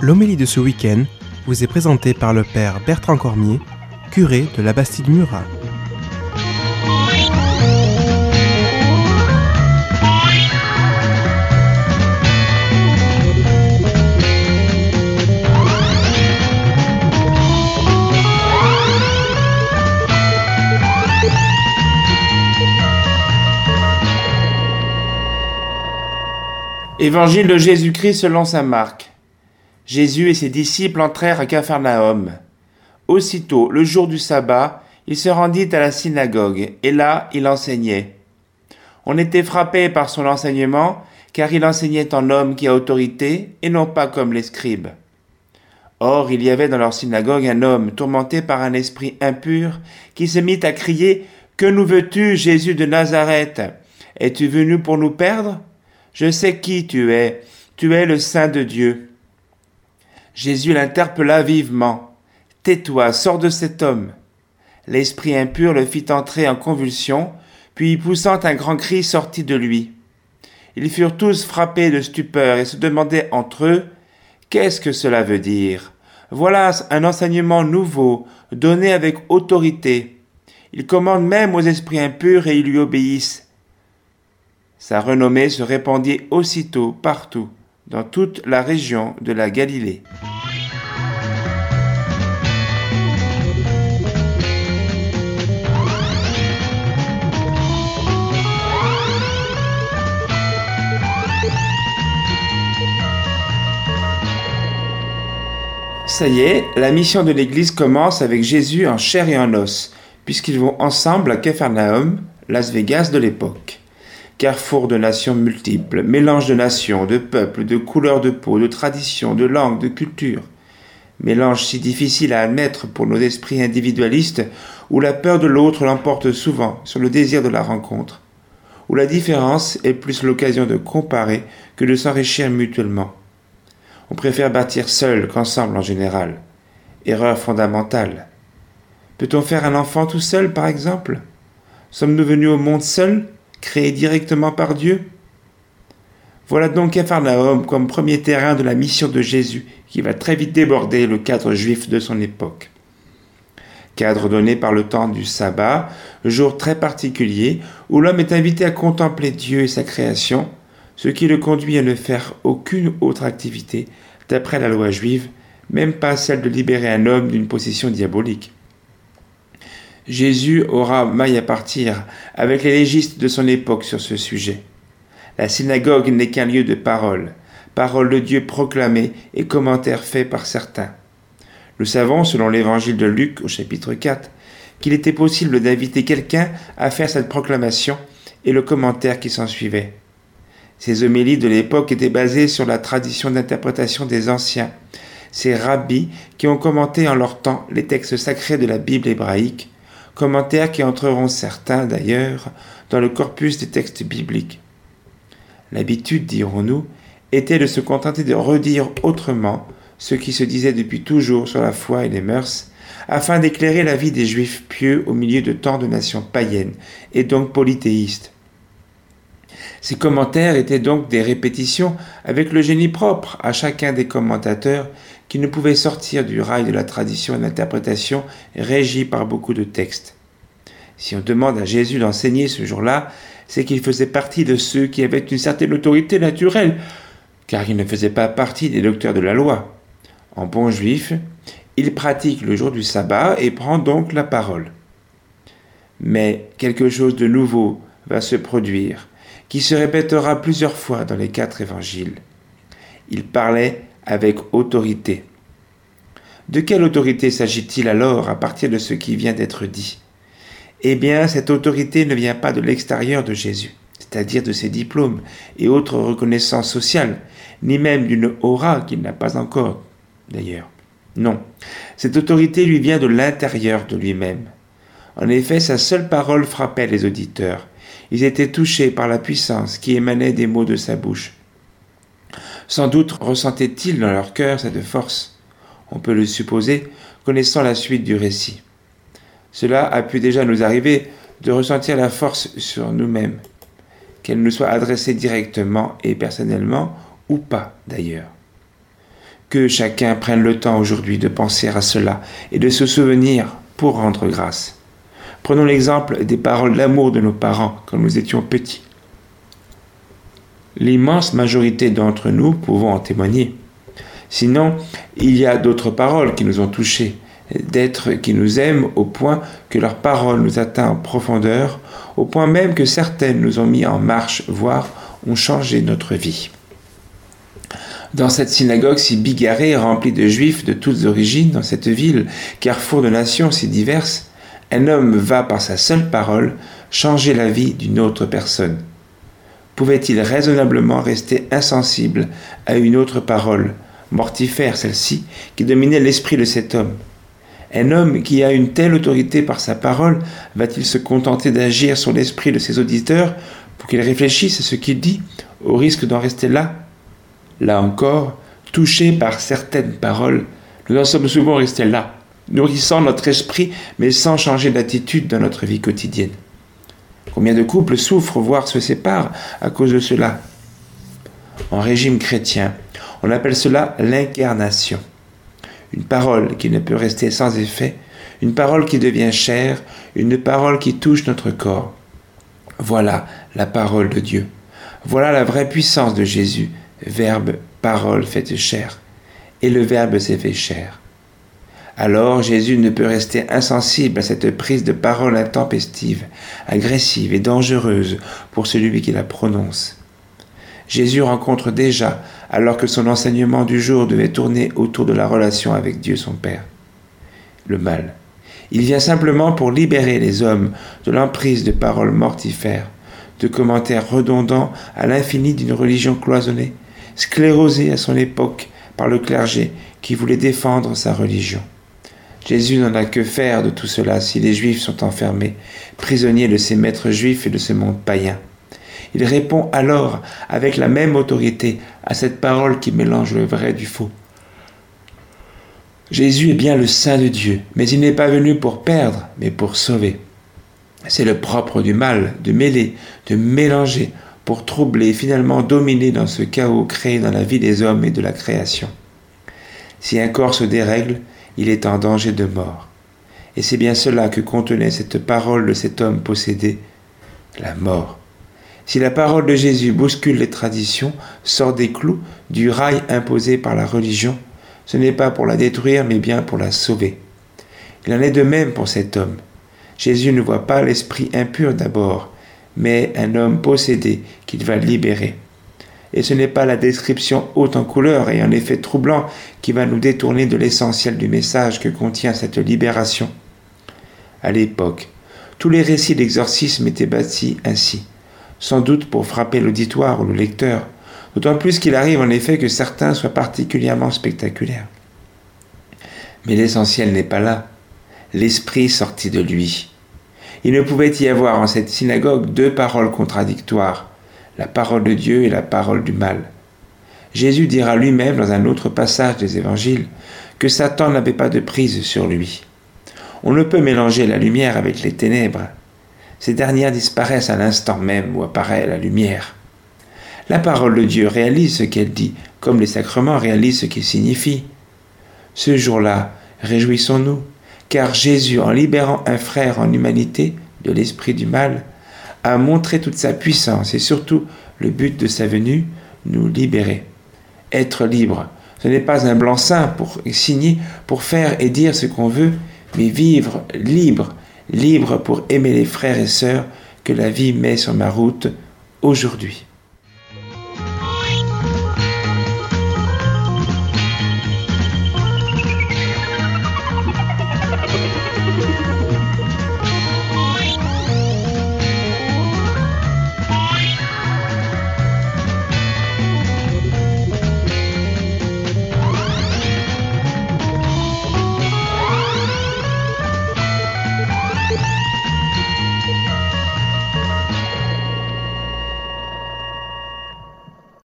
L'homélie de ce week-end vous est présentée par le père Bertrand Cormier, curé de la Bastide-Murat. Évangile de Jésus-Christ selon saint Marc. Jésus et ses disciples entrèrent à Capharnaüm. Aussitôt, le jour du sabbat, il se rendit à la synagogue, et là, il enseignait. On était frappé par son enseignement, car il enseignait en homme qui a autorité, et non pas comme les scribes. Or, il y avait dans leur synagogue un homme tourmenté par un esprit impur, qui se mit à crier « Que nous veux-tu, Jésus de Nazareth? Es-tu venu pour nous perdre ? Je sais qui tu es le Saint de Dieu. » Jésus l'interpella vivement. « Tais-toi, sors de cet homme. » L'esprit impur le fit entrer en convulsion, puis poussant un grand cri sortit de lui. Ils furent tous frappés de stupeur et se demandaient entre eux « Qu'est-ce que cela veut dire ? Voilà un enseignement nouveau, donné avec autorité. Il commande même aux esprits impurs et ils lui obéissent. » Sa renommée se répandit aussitôt partout, dans toute la région de la Galilée. Ça y est, la mission de l'Église commence avec Jésus en chair et en os, puisqu'ils vont ensemble à Capharnaüm, Las Vegas de l'époque. Carrefour de nations multiples, mélange de nations, de peuples, de couleurs de peau, de traditions, de langues, de cultures. Mélange si difficile à admettre pour nos esprits individualistes, où la peur de l'autre l'emporte souvent sur le désir de la rencontre, où la différence est plus l'occasion de comparer que de s'enrichir mutuellement. On préfère bâtir seul qu'ensemble en général. Erreur fondamentale. Peut-on faire un enfant tout seul, par exemple ? Sommes-nous venus au monde seuls ? Créé directement par Dieu? Voilà donc Capharnaüm comme premier terrain de la mission de Jésus qui va très vite déborder le cadre juif de son époque. Cadre donné par le temps du sabbat, jour très particulier où l'homme est invité à contempler Dieu et sa création, ce qui le conduit à ne faire aucune autre activité d'après la loi juive, même pas celle de libérer un homme d'une possession diabolique. Jésus aura maille à partir avec les légistes de son époque sur ce sujet. La synagogue n'est qu'un lieu de parole de Dieu proclamée et commentaires faits par certains. Nous savons, selon l'évangile de Luc au chapitre 4, qu'il était possible d'inviter quelqu'un à faire cette proclamation et le commentaire qui s'ensuivait. Ces homélies de l'époque étaient basées sur la tradition d'interprétation des anciens, ces rabbis qui ont commenté en leur temps les textes sacrés de la Bible hébraïque, commentaires qui entreront certains, d'ailleurs, dans le corpus des textes bibliques. L'habitude, dirons-nous, était de se contenter de redire autrement ce qui se disait depuis toujours sur la foi et les mœurs, afin d'éclairer la vie des Juifs pieux au milieu de tant de nations païennes, et donc polythéistes. Ces commentaires étaient donc des répétitions avec le génie propre à chacun des commentateurs qui ne pouvaient sortir du rail de la tradition et de l'interprétation régie par beaucoup de textes. Si on demande à Jésus d'enseigner ce jour-là, c'est qu'il faisait partie de ceux qui avaient une certaine autorité naturelle, car il ne faisait pas partie des docteurs de la loi. En bon juif, il pratique le jour du sabbat et prend donc la parole. Mais quelque chose de nouveau va se produire, qui se répétera plusieurs fois dans les 4 évangiles. Il parlait avec autorité. De quelle autorité s'agit-il alors à partir de ce qui vient d'être dit ? Eh bien, cette autorité ne vient pas de l'extérieur de Jésus, c'est-à-dire de ses diplômes et autres reconnaissances sociales, ni même d'une aura qu'il n'a pas encore, d'ailleurs. Non, cette autorité lui vient de l'intérieur de lui-même. En effet, sa seule parole frappait les auditeurs. Ils étaient touchés par la puissance qui émanait des mots de sa bouche. Sans doute ressentaient-ils dans leur cœur cette force. On peut le supposer, connaissant la suite du récit. Cela a pu déjà nous arriver de ressentir la force sur nous-mêmes, qu'elle nous soit adressée directement et personnellement, ou pas d'ailleurs. Que chacun prenne le temps aujourd'hui de penser à cela et de se souvenir pour rendre grâce. Prenons l'exemple des paroles d'amour de nos parents quand nous étions petits. L'immense majorité d'entre nous pouvons en témoigner. Sinon, il y a d'autres paroles qui nous ont touchés, d'êtres qui nous aiment au point que leurs paroles nous atteignent en profondeur, au point même que certaines nous ont mis en marche, voire ont changé notre vie. Dans cette synagogue si bigarrée, remplie de juifs de toutes origines, dans cette ville, carrefour de nations si diverses, un homme va par sa seule parole changer la vie d'une autre personne. Pouvait-il raisonnablement rester insensible à une autre parole, mortifère celle-ci, qui dominait l'esprit de cet homme? Un homme qui a une telle autorité par sa parole, va-t-il se contenter d'agir sur l'esprit de ses auditeurs pour qu'ils réfléchissent à ce qu'il dit, au risque d'en rester là? Là encore, touchés par certaines paroles, nous en sommes souvent restés là, nourrissant notre esprit, mais sans changer d'attitude dans notre vie quotidienne. Combien de couples souffrent, voire se séparent à cause de cela? En régime chrétien, on appelle cela l'incarnation. Une parole qui ne peut rester sans effet, une parole qui devient chair, une parole qui touche notre corps. Voilà la parole de Dieu. Voilà la vraie puissance de Jésus, Verbe, parole faite chair. Et le Verbe s'est fait chair. Alors Jésus ne peut rester insensible à cette prise de parole intempestive, agressive et dangereuse pour celui qui la prononce. Jésus rencontre déjà, alors que son enseignement du jour devait tourner autour de la relation avec Dieu son Père, le mal. Il vient simplement pour libérer les hommes de l'emprise de paroles mortifères, de commentaires redondants à l'infini d'une religion cloisonnée, sclérosée à son époque par le clergé qui voulait défendre sa religion. Jésus n'en a que faire de tout cela si les Juifs sont enfermés, prisonniers de ces maîtres juifs et de ce monde païen. Il répond alors avec la même autorité à cette parole qui mélange le vrai du faux. Jésus est bien le Saint de Dieu, mais il n'est pas venu pour perdre, mais pour sauver. C'est le propre du mal, de mêler, de mélanger, pour troubler et finalement dominer dans ce chaos créé dans la vie des hommes et de la création. Si un corps se dérègle, il est en danger de mort. Et c'est bien cela que contenait cette parole de cet homme possédé, la mort. Si la parole de Jésus bouscule les traditions, sort des clous, du rail imposé par la religion, ce n'est pas pour la détruire, mais bien pour la sauver. Il en est de même pour cet homme. Jésus ne voit pas l'esprit impur d'abord, mais un homme possédé qu'il va libérer. Et ce n'est pas la description haute en couleur et en effet troublant qui va nous détourner de l'essentiel du message que contient cette libération. À l'époque, tous les récits d'exorcisme étaient bâtis ainsi, sans doute pour frapper l'auditoire ou le lecteur, d'autant plus qu'il arrive en effet que certains soient particulièrement spectaculaires. Mais l'essentiel n'est pas là, l'esprit sortit de lui. Il ne pouvait y avoir en cette synagogue deux paroles contradictoires, la parole de Dieu et la parole du mal. Jésus dira lui-même dans un autre passage des évangiles que Satan n'avait pas de prise sur lui. On ne peut mélanger la lumière avec les ténèbres. Ces dernières disparaissent à l'instant même où apparaît la lumière. La parole de Dieu réalise ce qu'elle dit, comme les sacrements réalisent ce qu'ils signifient. Ce jour-là, réjouissons-nous, car Jésus, en libérant un frère en humanité de l'esprit du mal, a montré toute sa puissance et surtout le but de sa venue, nous libérer. Être libre, ce n'est pas un blanc-seing pour signer, pour faire et dire ce qu'on veut, mais vivre libre, libre pour aimer les frères et sœurs que la vie met sur ma route aujourd'hui.